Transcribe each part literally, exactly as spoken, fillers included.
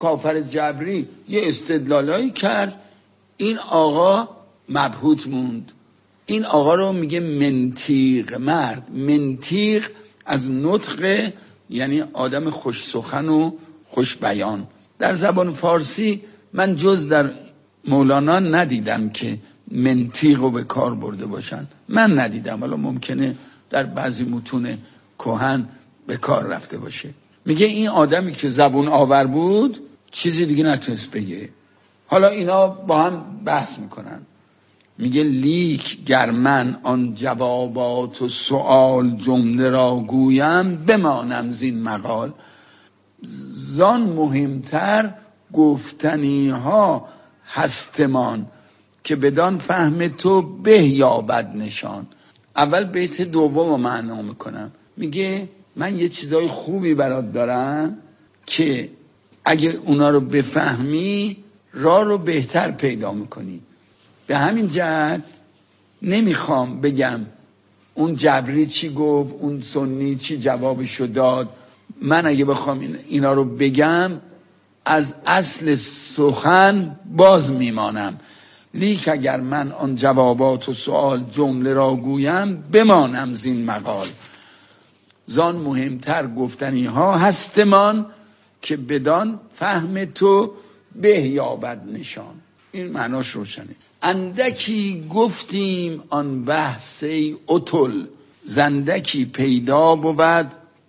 کافر جبری یه استدلالایی کرد، این آقا مبهوت موند. این آقا رو میگه منطیق مرد. منطیق از نطق، یعنی آدم خوش سخن و خوش بیان. در زبان فارسی من جز در مولانا ندیدم که منطیق رو به کار برده باشن. من ندیدم، حالا ممکنه در بعضی متون کهن به کار رفته باشه. میگه این آدمی که زبون آور بود چیزی دیگه نتونست بگه. حالا اینا با هم بحث میکنن. میگه لیک گر من آن جوابات و سؤال جمله را گویم، بمانم زین مقال. زان مهمتر گفتنی ها هستمان، که بدان فهم تو به یابد نشان. اول بیت دوم رو معنا میکنم. میگه من یه چیزای خوبی برات دارم که اگه اونا رو بفهمی راه رو بهتر پیدا میکنی. به همین جهت نمیخوام بگم اون جبری چی گفت، اون سنی چی جوابشو داد. من اگه بخوام اینا رو بگم از اصل سخن باز میمانم. لیک اگر من آن جوابات و سؤال جمله را گویم، بمانم زین مقال. زان مهمتر گفتنی ها هستمان، که بدان فهم تو به یابد نشان. این معناش روشنه. اندکی گفتیم آن بحث ای اتل، زندکی پیدا بود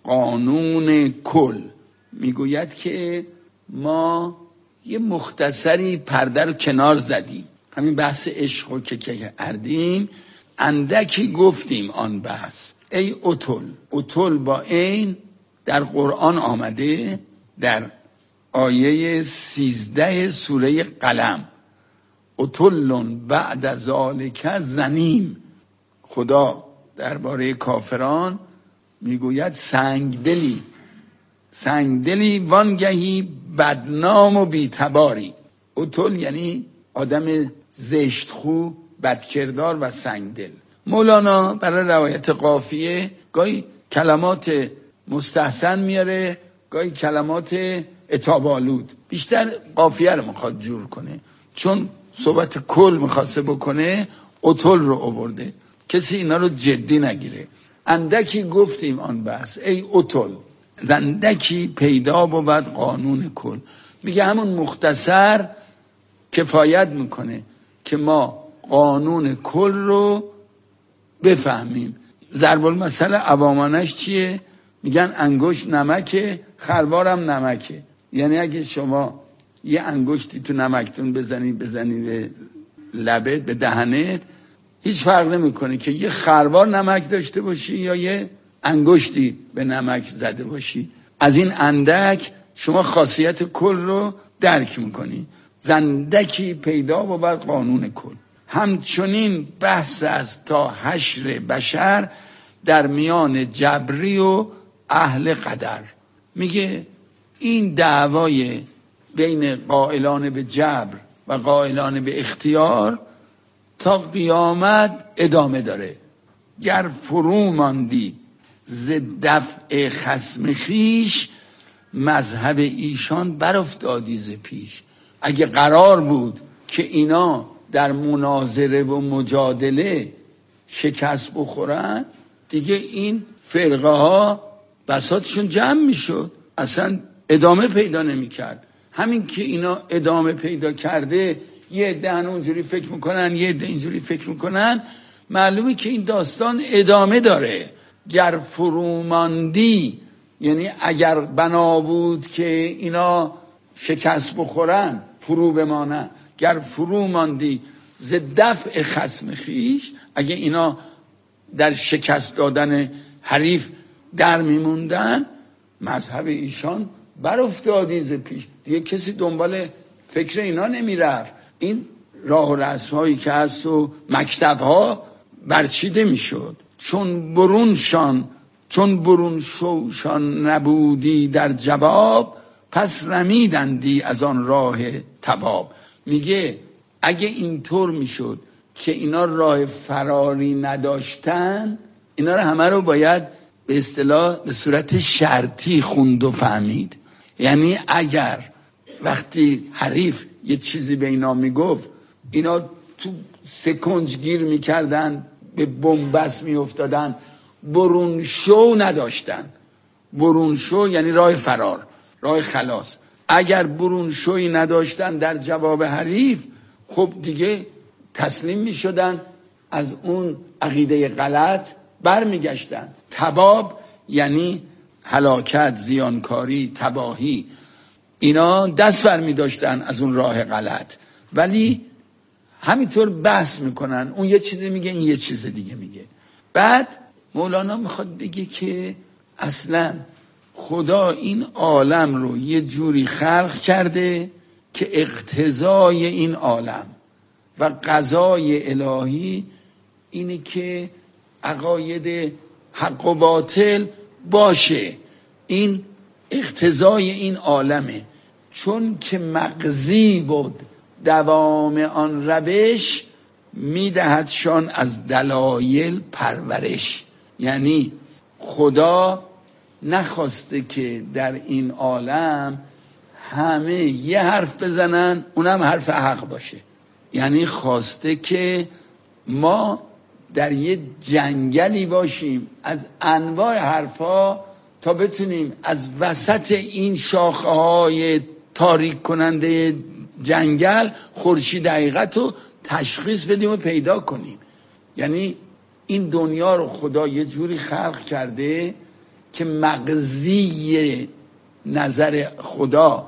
قانون کل. میگوید که ما یه مختصری پرده رو کنار زدیم، همین بحث عشق رو که کردیم. اندکی گفتیم آن بحث ای اتل. اتل با این در قرآن آمده، در آیه سیزده سوره قلم. اتلون بعد ذالک زنیم. خدا درباره کافران میگوید سنگدلی، سنگدلی وانگهی بدنام و بیتباری. اتل یعنی آدم زشتخو، بدکردار و سنگدل. مولانا برای روایت قافیه گاهی کلمات مستحسن میاره، گاهی کلمات عتاب‌آلود. بیشتر قافیه رو میخواد جور کنه، چون صحبت کل میخواسته بکنه اتل رو آورده. کسی اینا رو جدی نگیره. اندکی گفتیم آن بحث ای اتل، زندکی پیدا بود قانون کل. میگه همون مختصر کفایت میکنه که ما قانون کل رو بفهمیم. ضرب المثل عوامانش چیه؟ میگن انگشت نمکه، خروارم نمکه. یعنی اگه شما یه انگشتی تو نمکتون بزنی بزنی به لبت، به دهنت، هیچ فرق نمیکنه که یه خروار نمک داشته باشی یا یه انگشتی به نمک زده باشی. از این اندک شما خاصیت کل رو درک میکنی. زندکی پیدا بود قانون کل. همچنین بحث از تا حشر بشر در میان جبری و اهل قدر. میگه این دعوای بین قائلان به جبر و قائلان به اختیار تا قیامت ادامه داره. گر فرو ماندی ز دفع خصم خیش، مذهب ایشان برافتادی ز پیش. اگه قرار بود که اینا در مناظره و مجادله شکست بخورن، دیگه این فرقه ها بساطشون جمع میشد، اصلا ادامه پیدا نمی کرد. همین که اینا ادامه پیدا کرده، یه عده اونجوری فکر میکنن، یه عده اینجوری فکر میکنن، معلومه که این داستان ادامه داره. گر فروماندی یعنی اگر بنا بود که اینا شکست بخورن، فرو بمانن. گر فروماندی ز دفع خصم خیش، اگه اینا در شکست دادن حریف در میموندن، مذهب ایشان برافتادی ز پیش. دیگه کسی دنبال فکر اینا نمیرفت. این راه و رسم هایی که هست و مکتب ها برچیده میشد. چون برونشان چون برون شوشان نبودی در جواب، پس رمیدندی از آن راه تباب. میگه اگه اینطور میشد که اینا راه فراری نداشتن، اینا رو همه رو باید به اصطلاح به صورت شرطی خوند و فهمید. یعنی اگر وقتی حریف یه چیزی به اینا میگفت، اینا تو سکنج گیر میکردن، به بنبست میافتادن، برون شو نداشتن. برون شو یعنی راه فرار، راه خلاص. اگر برون شوی نداشتن در جواب حریف، خب دیگه تسلیم میشدن، از اون عقیده غلط برمیگشتن. تباب یعنی هلاکت، زیانکاری، تباهی. اینا دست برمی داشتن از اون راه غلط، ولی همینطور بحث میکنن، اون یه چیزی میگه، این یه چیز دیگه میگه. بعد مولانا میخواد بگه که اصلا خدا این عالم رو یه جوری خلق کرده که اقتضای این عالم و قضای الهی اینه که عقاید حق و باطل باشه. این اقتضای این عالمه، چون که مقضی بود دوام آن روش، میدهدشان از دلایل پرورش. یعنی خدا نخواسته که در این عالم همه یه حرف بزنن، اونم حرف حق باشه. یعنی خواسته که ما در یه جنگلی باشیم از انواع حرفا، تا بتونیم از وسط این شاخه های تاریک کننده جنگل خورشید حقیقت رو تشخیص بدیم و پیدا کنیم. یعنی این دنیا رو خدا یه جوری خلق کرده که مقضی نظر خدا،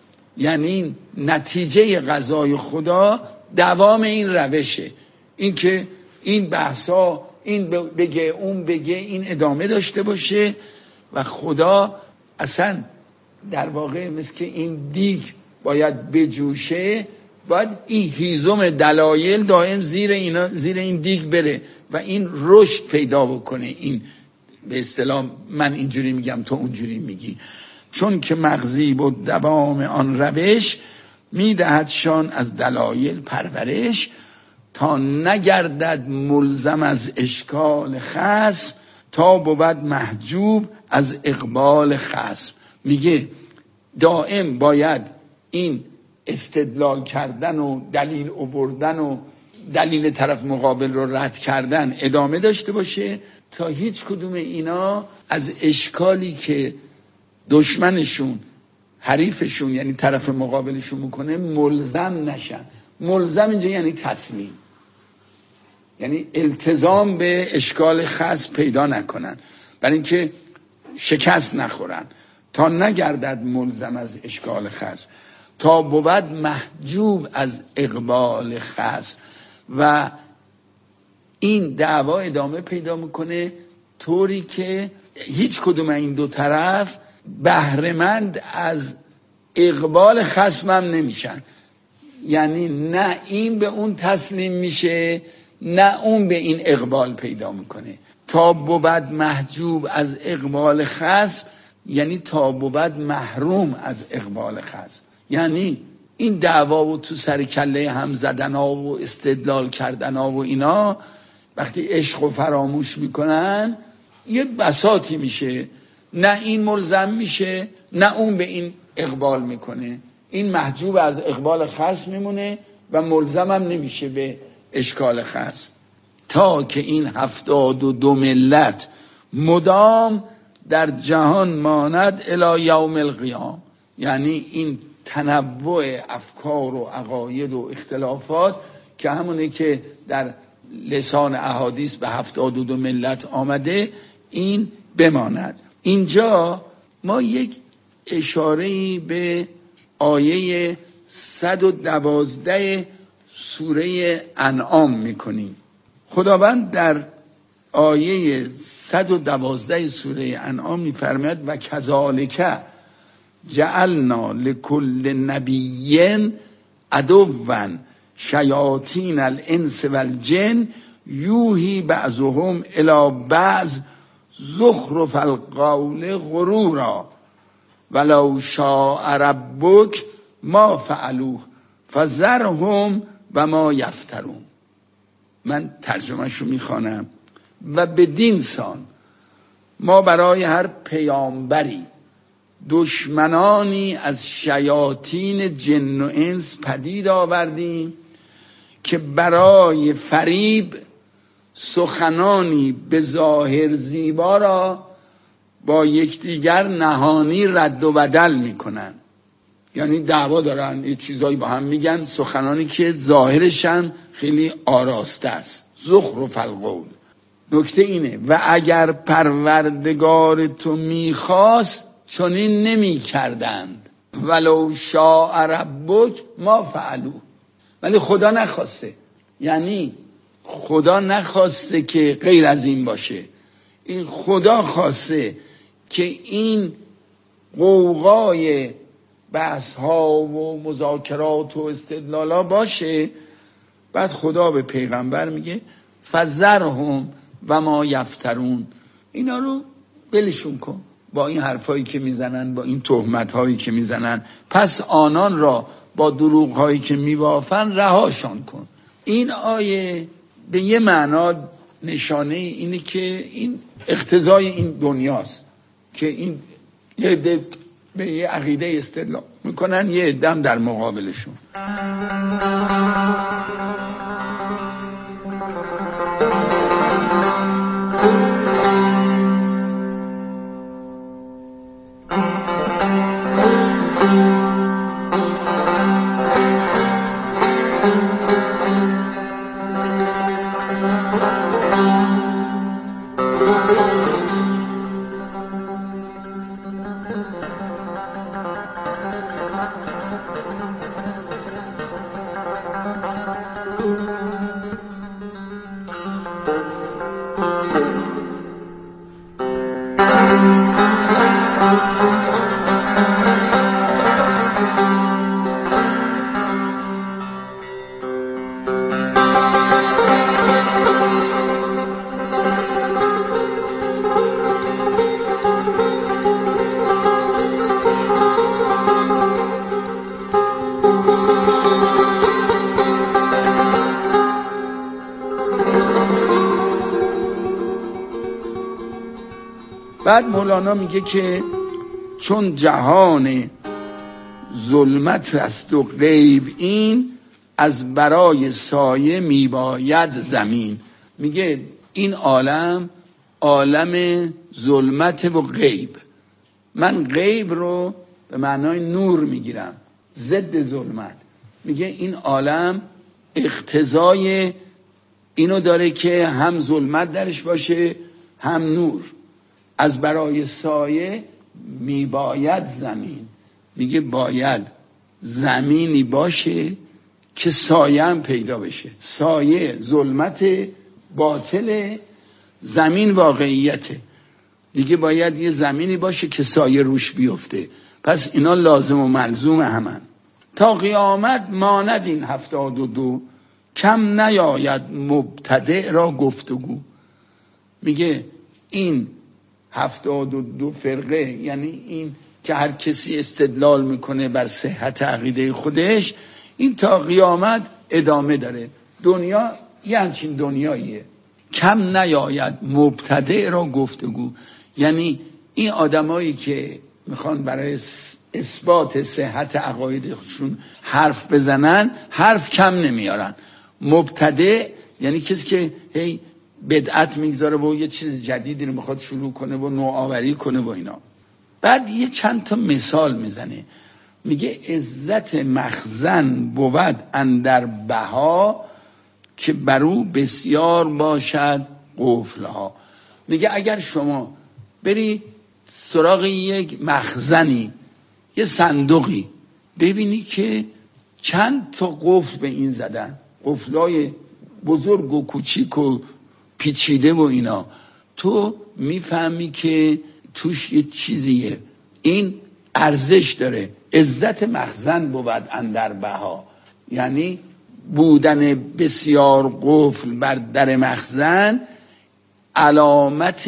یعنی نتیجه قضای خدا دوام این روشه. این که این بحثا، این بگه اون بگه، این ادامه داشته باشه و خدا اصلا در واقع مثل که این دیگ باید بجوشه، باید این هیزم دلایل دائم زیر اینا، زیر این دیگ بره و این رشد پیدا بکنه. این به اصطلاح من اینجوری میگم تو اونجوری میگی. چون که مغزی بود دوام آن روش، میدهدشان از دلایل پرورش، تا نگردد ملزم از اشکال خصم، تا بود محجوب از اقبال خصم. میگه دائم باید این استدلال کردن و دلیل آوردن و دلیل طرف مقابل رو رد کردن ادامه داشته باشه، تا هیچ کدوم اینا از اشکالی که دشمنشون، حریفشون یعنی طرف مقابلشون میکنه ملزم نشن. ملزم اینجا یعنی تسلیم، یعنی التزام به اشکال خاص پیدا نکنن، برای اینکه شکست نخورن. تا نگردد ملزم از اشکال خاص، تا بود محجوب از اقبال خاص. و این دعوا ادامه پیدا میکنه طوری که هیچ کدوم این دو طرف بهره‌مند از اقبال خصمم نمیشن. یعنی نه این به اون تسلیم میشه، نه اون به این اقبال پیدا میکنه. تا بود محجوب از اقبال خصم یعنی تا بود محروم از اقبال خصم. یعنی این دعوا و تو سر کله هم زدن ها و استدلال کردن ها و اینا وقتی عشق و فراموش میکنن یه بساطی میشه، نه این ملزم میشه نه اون به این اقبال میکنه. این محجوب از اقبال خصم میمونه و ملزم هم نمیشه به اشکال خصم. تا که این هفتاد و دو ملت مدام در جهان ماند الی یوم القیام. یعنی این تنوع افکار و عقاید و اختلافات که همونه که در لسان احادیث به هفتاد و دو ملت آمده این بماند. اینجا ما یک اشاره‌ای به آیه صد و دوازده سوره انعام میکنیم. خداوند در آیه صد و دوازده سوره انعام میفرماید و کذالک جعلنا لکل نبی عدوا شیاطین الانس والجن یوحی بعضهم الی بعض زخرف القول غرورا ولو شاء ربک ما فعلوه فذرهم و ما یفترون. من ترجمهشو میخوانم. و بدین سان ما برای هر پیامبری دشمنانی از شیاطین جن و انس پدید آوردیم که برای فریب سخنانی به ظاهر زیبا را با یکدیگر نهانی رد و بدل میکنن. یعنی دعوا دارن، یه چیزایی با هم میگن، سخنانی که ظاهرشن خیلی آراسته است، زخرف القول. نکته اینه و اگر پروردگار تو میخواست چنین نمی کردند ولو شاء ربک ما فعلوا. ولی خدا نخواسته، یعنی خدا نخواسته که غیر از این باشه، این خدا خواسته که این قوقای بحث ها و مذاکرات و استدلالا باشه. بعد خدا به پیغمبر میگه فذرهم و ما یفترون، اینا رو ولشون کن با این حرفایی که میزنن، با این تهمت هایی که میزنن، پس آنان را با دروغ هایی که میبافن رهاشان کن. این آیه به یه معنا نشانه اینه که این اقتضای این دنیاست که این یه عده به یه عقیده استدلال میکنن، یه عده هم در مقابلشون. بعد مولانا میگه که چون جهان ظلمت است و غیب این، از برای سایه میباید زمین. میگه این عالم عالم ظلمت و غیب. من غیب رو به معنای نور میگیرم، ضد ظلمت. میگه این عالم اقتضای اینو داره که هم ظلمت درش باشه هم نور. از برای سایه میباید زمین. میگه باید زمینی باشه که سایه هم پیدا بشه. سایه ظلمت باطل، زمین واقعیته. دیگه باید یه زمینی باشه که سایه روش بیفته. پس اینا لازم و ملزوم همن. تا قیامت ماند این هفتاد و دو، کم نیاید مبتدع را گفتگو. میگه این هفتاد و دو فرقه، یعنی این که هر کسی استدلال میکنه بر صحت عقیده خودش، این تا قیامت ادامه داره. دنیا یه همچین دنیاییه. کم نیاید مبتدع را گفتگو، یعنی این آدمایی که میخوان برای اثبات صحت عقایدشون حرف بزنن، حرف کم نمیارن. مبتدع یعنی کسی که هی بدعت میگذاره و یه چیز جدیدی رو میخواد شروع کنه و نوآوری کنه و اینا. بعد یه چند تا مثال میزنه. میگه عزت مخزن بود اندر بها، که برو بسیار باشد قفلها. میگه اگر شما بری سراغ یک مخزنی، یه صندوقی، ببینی که چند تا قفل به این زدن، قفلای بزرگ و کوچیک و پیچیده و اینا، تو میفهمی که توش یه چیزیه، این ارزش داره. عزت مخزن بود اندر بها، یعنی بودن بسیار قفل بر در مخزن علامت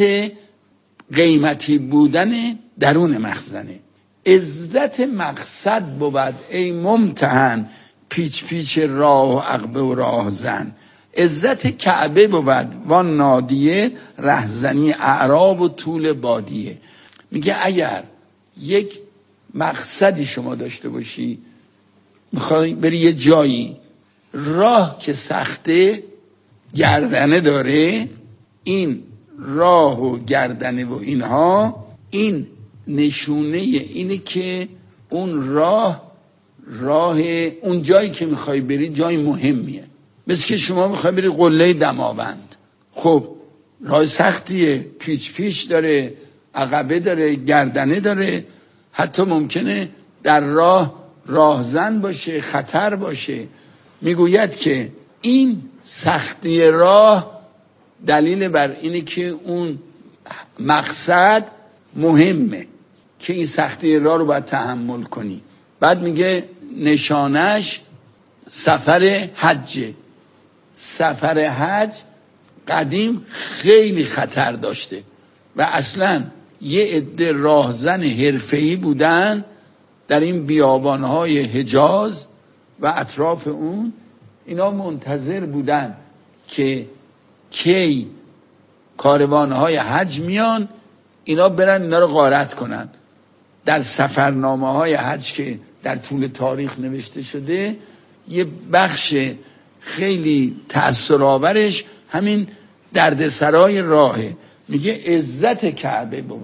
قیمتی بودن درون مخزنه. عزت مقصد بود ای ممتحن، پیچ پیچ راه و عقبه و راه زن. عزت کعبه بود وان نادیه، رهزنی اعراب و طول بادیه. میگه اگر یک مقصدی شما داشته باشی، میخوای بری یه جایی، راه که سخته گردنه داره، این راه و گردنه و اینها، این نشونه اینه که اون راه راه اون جایی که میخوای بری جای مهمیه. مثل که شما میخوای بری قله دماوند، خب راه سختیه، پیچ پیچ داره، عقبه داره، گردنه داره، حتی ممکنه در راه راهزن باشه، خطر باشه. میگوید که این سختی راه دلیل بر اینه که اون مقصد مهمه که این سختی راه رو باید تحمل کنی. بعد میگه نشانش سفر حجه. سفر حج قدیم خیلی خطر داشته و اصلا یه عده راهزن حرفه‌ای بودن در این بیابانهای حجاز و اطراف اون، اینا منتظر بودن که کی کاروانهای حج میان اینا برن اینا رو غارت کنن. در سفرنامه های حج که در طول تاریخ نوشته شده، یه بخش خیلی تأثرآورش همین دردسرای راهه. میگه عزت کعبه بود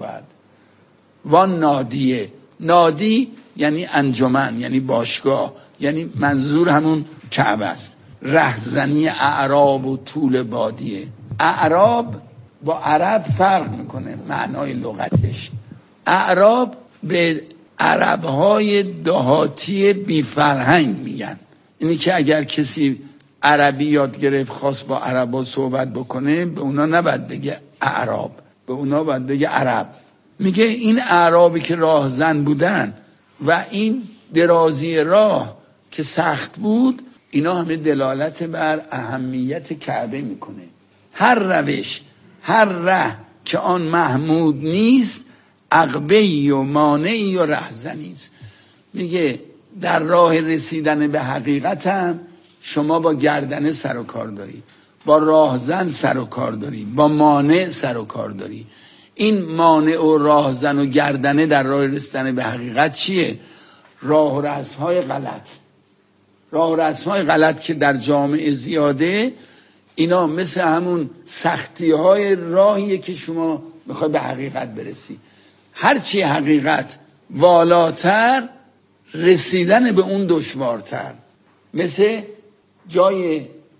وان نادیه. نادی یعنی انجمن، یعنی باشگاه، یعنی منظور همون کعبه است. رهزنی اعراب و طول بادیه. اعراب با عرب فرق میکنه معنای لغتش. اعراب به عربهای دهاتی بی فرهنگ میگن. اینی که اگر کسی عربی یاد گرفت خواست با عربا صحبت بکنه، به اونا نباید بگه اعراب، به اونا باید بگه عرب. میگه این اعرابی که راهزن بودن و این درازی راه که سخت بود، اینا همه دلالت بر اهمیت کعبه میکنه. هر روش، هر ره که آن محمود نیست، عقبه‌ای و مانعی و رهزنی است. میگه در راه رسیدن به حقیقت هم شما با گردنه سر و کار داری، با راهزن سر و کار داری، با مانع سر و کار داری. این مانع و راهزن و گردنه در راه رسیدن به حقیقت چیه؟ راه و رسم‌های غلط. راه و رسم‌های غلط که در جامعه زیاده، اینا مثل همون سختی‌های راهیه که شما میخوای به حقیقت برسی. هرچی حقیقت والاتر، رسیدن به اون دشوارتر. مثل جای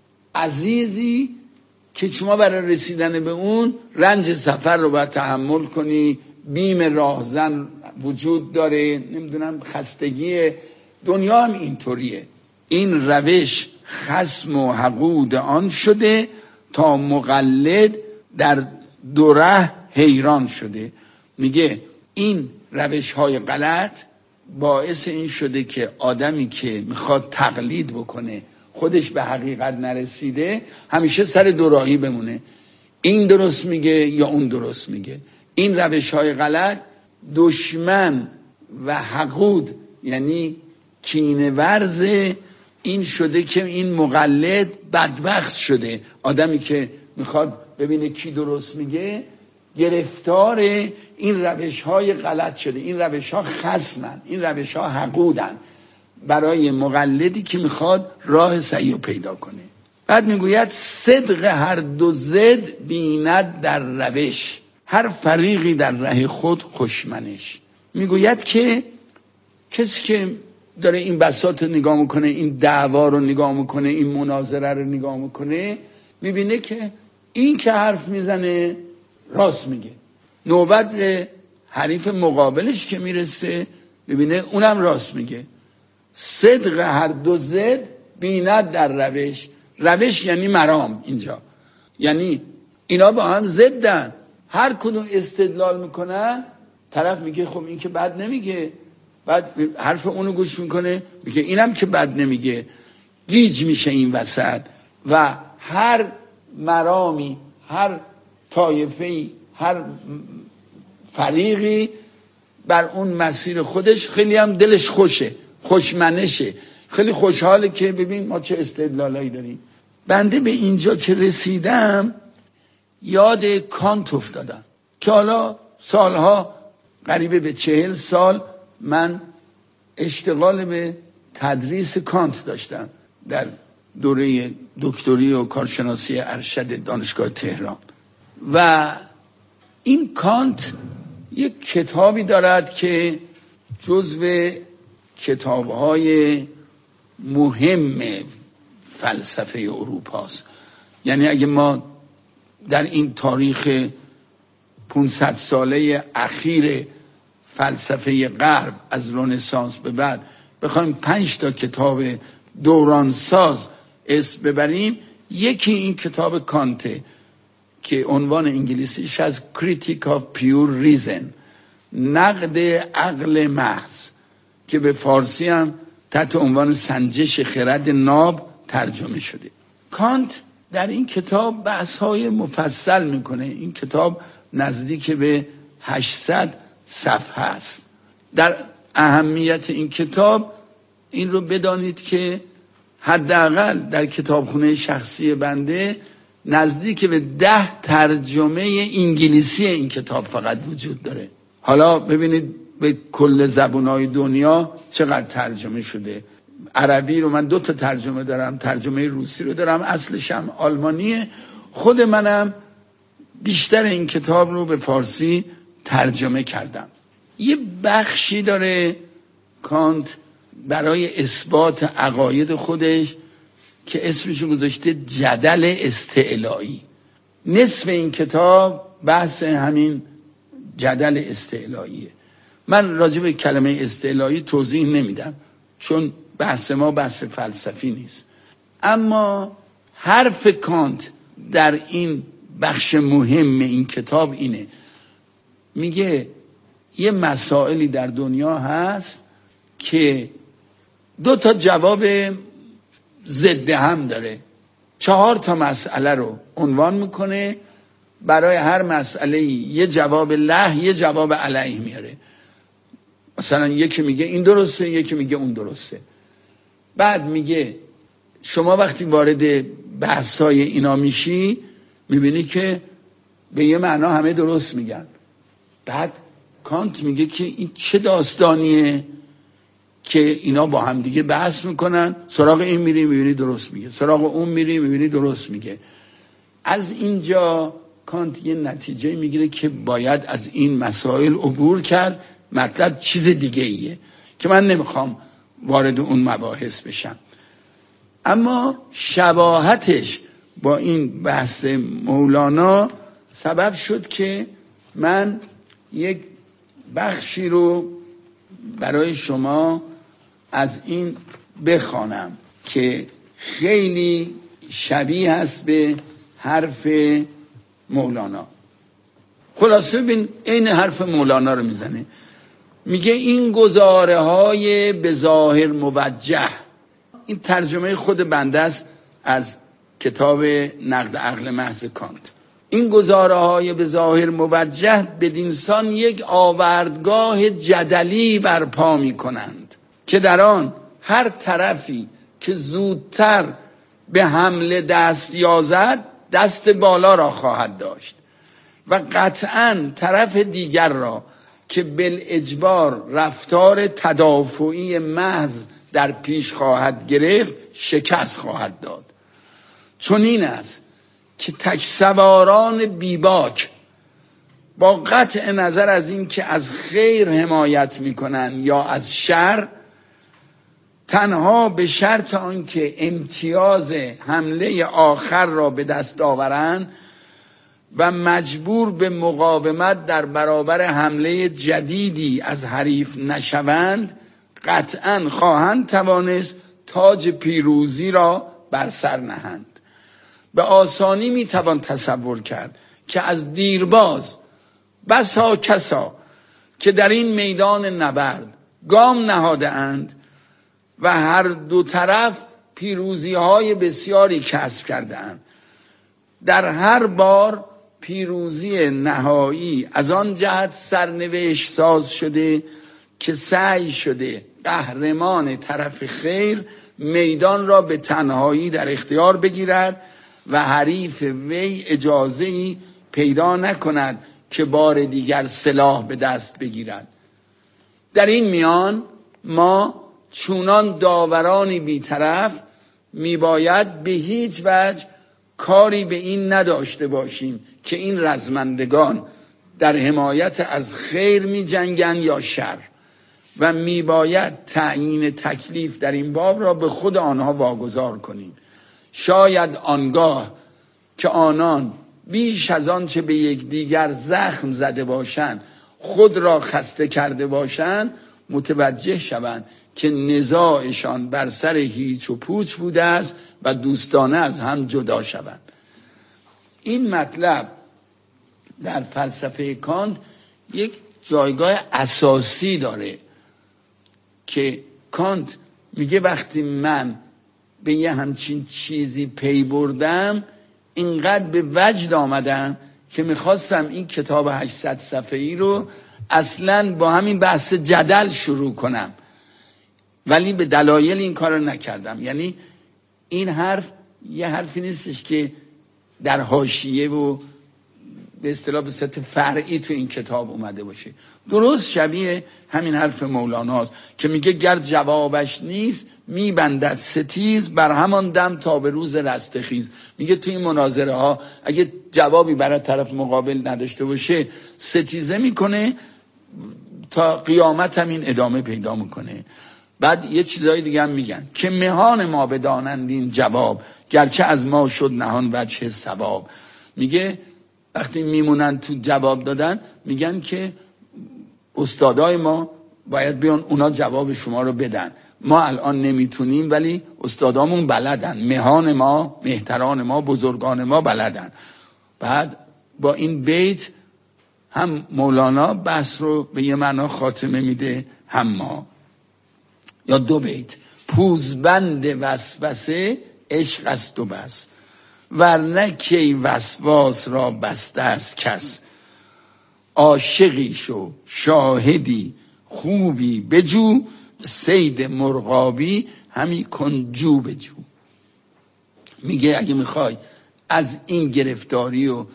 عزیزی که شما برای رسیدن به اون رنج سفر رو باید تحمل کنی، بیم راهزن وجود داره، نمیدونم خستگی دنیا هم اینطوریه. این روش خصم و حقود آن شده تا مقلد در دوره حیران شده. میگه این روش های غلط باعث این شده که آدمی که میخواد تقلید بکنه، خودش به حقیقت نرسیده، همیشه سر دوراهی بمونه. این درست میگه یا اون درست میگه. این روش های غلط دشمن و حقود یعنی کینه ورز این شده که این مقلد بدبخت شده. آدمی که میخواد ببینه کی درست میگه گرفتار این روش های غلط شده. این روش ها خصمن، این روش ها حقودن برای مقلدی که میخواد راه صحیح رو پیدا کنه. بعد میگوید صدق هر دو ضد بیند در روش، هر فریقی در ره خود خوشمنش. میگوید که کسی که داره این بساط رو نگاه میکنه، این دعوا رو نگاه میکنه، این مناظره رو نگاه میکنه، میبینه که این که حرف میزنه راست میگه. نوبت به حریف مقابلش که میرسه ببینه اونم راست میگه. صدق هر دو ضد بیند در روش. روش یعنی مرام اینجا، یعنی اینا با هم ضدن، هر کدوم استدلال میکنن. طرف میگه خب این که بد نمیگه، بعد حرف اونو گوش میکنه میگه اینم که بد نمیگه. گیج میشه این وسط و هر مرامی، هر طایفه‌ای، هر فریقی بر اون مسیر خودش خیلی هم دلش خوشه، خوشمنشه، خیلی خوشحاله که ببین ما چه استدلالایی داریم. بنده به اینجا که رسیدم یاد کانت افتادم که حالا سالها قریبه به چهل سال من اشتغال به تدریس کانت داشتم در دوره دکتری و کارشناسی ارشد دانشگاه تهران و این کانت یک کتابی دارد که جزو کتاب‌های مهم فلسفه اروپاست. یعنی اگه ما در این تاریخ پانصد ساله اخیر فلسفه غرب از رنسانس به بعد بخوایم پنج تا کتاب دورانساز اسم ببریم، یکی این کتاب کانته که عنوان انگلیسیش از Critique of Pure Reason، نقد عقل محض، که به فارسی هم تحت عنوان سنجش خرد ناب ترجمه شده. کانت در این کتاب بحث‌های مفصل میکنه. این کتاب نزدیک به هشتصد صفحه است. در اهمیت این کتاب این رو بدانید که حداقل در کتابخونه شخصی بنده نزدیک به ده ترجمه انگلیسی این کتاب فقط وجود داره. حالا ببینید به کل زبان‌های دنیا چقدر ترجمه شده. عربی رو من دو تا ترجمه دارم، ترجمه روسی رو دارم، اصلش هم آلمانیه. خود منم بیشتر این کتاب رو به فارسی ترجمه کردم. یه بخشی داره کانت برای اثبات عقاید خودش که اسمش رو گذاشته جدل استعلایی. نصف این کتاب بحث همین جدل استعلاییه. من راجع به کلمه استعلایی توضیح نمیدم چون بحث ما بحث فلسفی نیست، اما حرف کانت در این بخش مهم این کتاب اینه، میگه یه مسائلی در دنیا هست که دو تا جواب ضد هم داره. چهار تا مسئله رو عنوان میکنه، برای هر مسئله یه جواب له یه جواب علیه میاره. مثلا یکی میگه این درسته، یکی میگه اون درسته. بعد میگه شما وقتی وارد بحثای اینا میشی میبینی که به یه معنا همه درست میگن. بعد کانت میگه که این چه داستانیه که اینا با هم دیگه بحث میکنن، سراغ این میری میبینی درست میگه، سراغ اون میری میبینی درست میگه. از اینجا کانت یه نتیجه میگیره که باید از این مسائل عبور کرد، مطلب چیز دیگه ایه که من نمیخوام وارد اون مباحث بشم. اما شباهتش با این بحث مولانا سبب شد که من یک بخشی رو برای شما از این بخوانم که خیلی شبیه است به حرف مولانا. خلاصه ببین این حرف مولانا رو میزنه، میگه این گزاره های به ظاهر موجه، این ترجمه خود بنده است از کتاب نقد عقل محض کانت. این گزاره های به ظاهر موجه بدینسان یک آوردگاه جدلی برپا می کنند که در آن هر طرفی که زودتر به حمله دست یازد دست بالا را خواهد داشت و قطعاً طرف دیگر را که بالاجبار رفتار تدافعی محض در پیش خواهد گرفت شکست خواهد داد. چون این است که تکسواران بیباک با قطع نظر از این که از خیر حمایت میکنن یا از شر، تنها به شرط آنکه امتیاز حمله آخر را به دست آورند و مجبور به مقاومت در برابر حمله جدیدی از حریف نشوند، قطعاً خواهند توانست تاج پیروزی را بر سر نهند. به آسانی میتوان تصور کرد که از دیرباز بسا کسا که در این میدان نبرد گام نهاده اند و هر دو طرف پیروزی های بسیاری کسب کرده اند، در هر بار پیروزی نهایی از آن جهت سرنوشت ساز شده که سعی شده قهرمان طرف خیر میدان را به تنهایی در اختیار بگیرد و حریف وی اجازه‌ای پیدا نکند که بار دیگر سلاح به دست بگیرد. در این میان ما چونان داورانی بی‌طرف میباید به هیچ وجه کاری به این نداشته باشیم که این رزمندگان در حمایت از خیر می جنگن یا شر، و میباید تعیین تکلیف در این باب را به خود آنها واگذار کنیم. شاید آنگاه که آنان بیش از آن چه به یکدیگر زخم زده باشند خود را خسته کرده باشند متوجه شوند که نزاعشان بر سر هیچ و پوچ بوده است و دوستانه از هم جدا شوند. این مطلب در فلسفه کانت یک جایگاه اساسی داره که کانت میگه وقتی من به یه همچین چیزی پی بردم اینقدر به وجد آمدم که میخواستم این کتاب هشتصد صفحه‌ای رو اصلاً با همین بحث جدل شروع کنم، ولی به دلایل این کار رو نکردم. یعنی این حرف یه حرفی نیستش که در حاشیه و به اصطلاح به صورت فرعی تو این کتاب اومده باشه. درست شبیه همین حرف مولاناست که میگه گر جوابش نیست میبندد ستیز بر همان دم تا به روز رستخیز. میگه تو این مناظره ها اگه جوابی برای طرف مقابل نداشته باشه ستیزه میکنه تا قیامت هم این ادامه پیدا میکنه. بعد یه چیزای دیگه هم میگن که مهان ما بدانند این جواب گرچه از ما شد نهان وجه ثواب. میگه وقتی میمونن تو جواب دادن میگن که استادای ما باید بیان اونا جواب شما رو بدن، ما الان نمیتونیم ولی استادامون بلدن، مهان ما، مهتران ما، بزرگان ما بلدن. بعد با این بیت هم مولانا بحث رو به یه معنا خاتمه میده هم ما. یا دو بیت: پوزبند وسوسه عشق است و بس، ورنه کی وسواس را بسته است کس. عاشقی شو شاهدی خوبی بجو، صید مرغابی همی کن جو بجو. میگه اگه میخوای از این گرفتاری و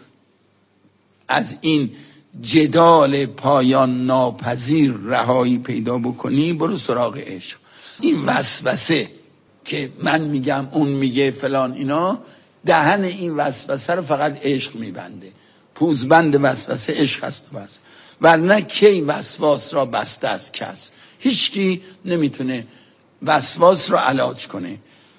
از این جدال پایان ناپذیر رهایی پیدا بکنی برو سراغ عشق. این وسوسه که من میگم اون میگه فلان اینا، دهن این وسوسه رو فقط عشق میبنده. پوزبند وسوسه عشق است و بس، ورنه کی وسواس را بسته است کس. هیچکی نمیتونه وسواس رو علاج کنه.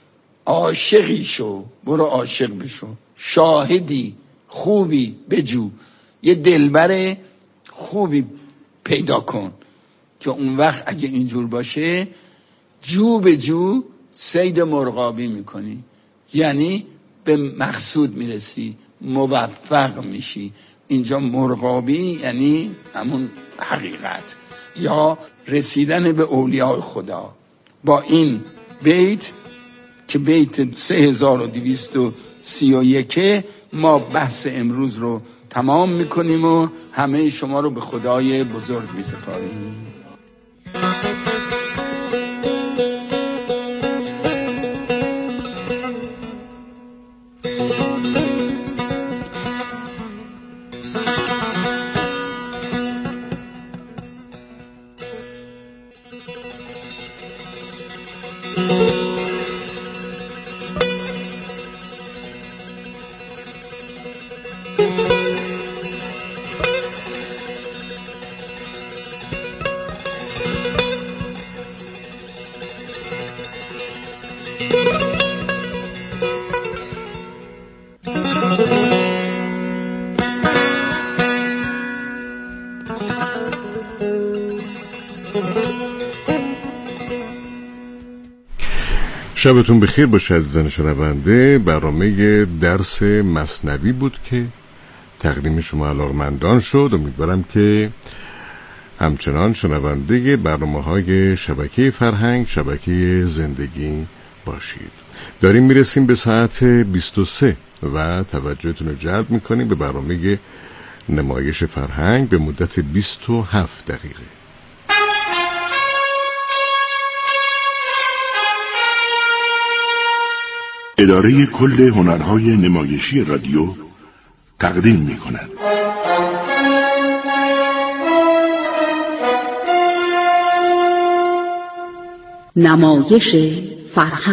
عاشقی شو، برو عاشق بشو، شاهدی خوبی بجو، یه دلبر خوبی پیدا کن که اون وقت اگه اینجور باشه جو به جو صید مرغابی میکنی، یعنی به مقصود میرسی، موفق میشی. اینجا مرغابی یعنی همون حقیقت یا رسیدن به اولیاء خدا. با این بیت که بیت سه هزار و دویست و سی و یک ما بحث امروز رو تمام میکنیم و همه شما رو به خدای بزرگ میسپاریم. شبتون بخیر باشه عزیزان شنونده. برنامه درس مثنوی بود که تقدیم شما علاقمندان شد. امیدوارم که همچنان شنونده برنامه‌های شبکه فرهنگ، شبکه زندگی باشید. داریم میرسیم به ساعت بیست و سه و توجهتون رو جلب میکنیم به برنامه نمایش فرهنگ به مدت بیست و هفت دقیقه. اداره کل هنرهای نمایشی رادیو تقدیم می کند. نمایش فرهنگ